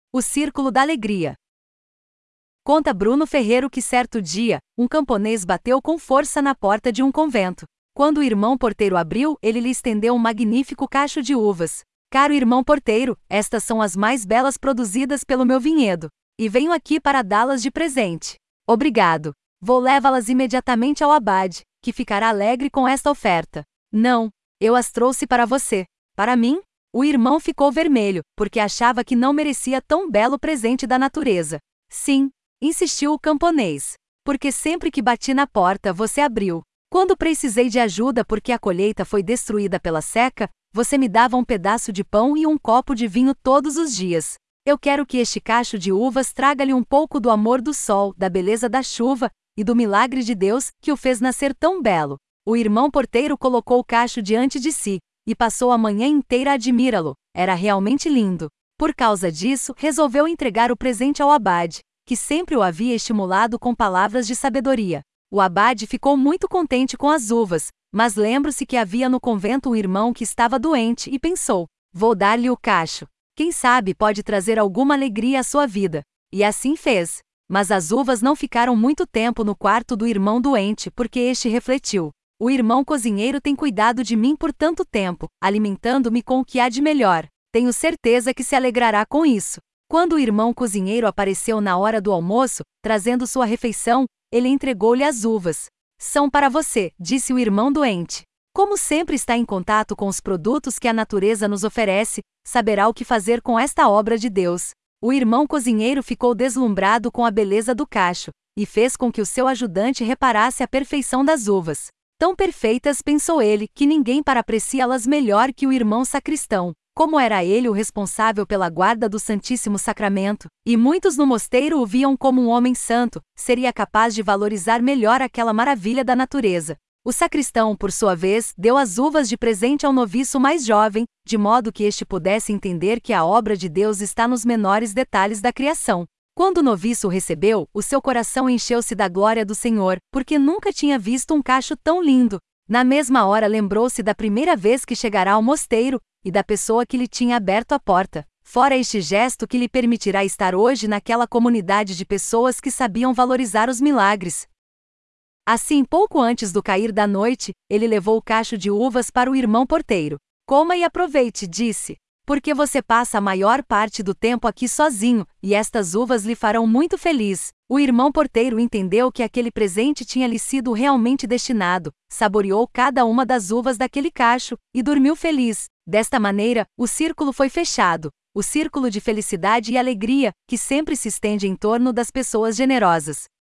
O Círculo da Alegria. Conta Bruno Ferreiro que certo dia, um camponês bateu com força na porta de um convento. Quando o irmão porteiro abriu, ele lhe estendeu um magnífico cacho de uvas. Caro irmão porteiro, estas são as mais belas produzidas pelo meu vinhedo. E venho aqui para dá-las de presente. Obrigado. Vou levá-las imediatamente ao abade, que ficará alegre com esta oferta. Não, eu as trouxe para você. Para mim? O irmão ficou vermelho, porque achava que não merecia tão belo presente da natureza. Sim, insistiu o camponês. Porque sempre que bati na porta você abriu. Quando precisei de ajuda porque a colheita foi destruída pela seca, você me dava um pedaço de pão e um copo de vinho todos os dias. Eu quero que este cacho de uvas traga-lhe um pouco do amor do sol, da beleza da chuva e do milagre de Deus que o fez nascer tão belo. O irmão porteiro colocou o cacho diante de si e passou a manhã inteira a admirá-lo. Era realmente lindo. Por causa disso, resolveu entregar o presente ao abade, que sempre o havia estimulado com palavras de sabedoria. O abade ficou muito contente com as uvas, mas lembra-se que havia no convento um irmão que estava doente e pensou: vou dar-lhe o cacho. Quem sabe pode trazer alguma alegria à sua vida. E assim fez. Mas as uvas não ficaram muito tempo no quarto do irmão doente porque este refletiu: o irmão cozinheiro tem cuidado de mim por tanto tempo, alimentando-me com o que há de melhor. Tenho certeza que se alegrará com isso. Quando o irmão cozinheiro apareceu na hora do almoço, trazendo sua refeição, ele entregou-lhe as uvas. São para você, disse o irmão doente. Como sempre está em contato com os produtos que a natureza nos oferece, saberá o que fazer com esta obra de Deus. O irmão cozinheiro ficou deslumbrado com a beleza do cacho, e fez com que o seu ajudante reparasse a perfeição das uvas. Tão perfeitas, pensou ele, que ninguém para apreciá-las melhor que o irmão sacristão. Como era ele o responsável pela guarda do Santíssimo Sacramento, e muitos no mosteiro o viam como um homem santo, seria capaz de valorizar melhor aquela maravilha da natureza. O sacristão, por sua vez, deu as uvas de presente ao noviço mais jovem, de modo que este pudesse entender que a obra de Deus está nos menores detalhes da criação. Quando o noviço o recebeu, o seu coração encheu-se da glória do Senhor, porque nunca tinha visto um cacho tão lindo. Na mesma hora lembrou-se da primeira vez que chegará ao mosteiro, e da pessoa que lhe tinha aberto a porta. Fora este gesto que lhe permitirá estar hoje naquela comunidade de pessoas que sabiam valorizar os milagres. Assim, pouco antes do cair da noite, ele levou o cacho de uvas para o irmão porteiro. Coma e aproveite, disse, porque você passa a maior parte do tempo aqui sozinho, e estas uvas lhe farão muito feliz. O irmão porteiro entendeu que aquele presente tinha lhe sido realmente destinado, saboreou cada uma das uvas daquele cacho, e dormiu feliz. Desta maneira, o círculo foi fechado, o círculo de felicidade e alegria, que sempre se estende em torno das pessoas generosas.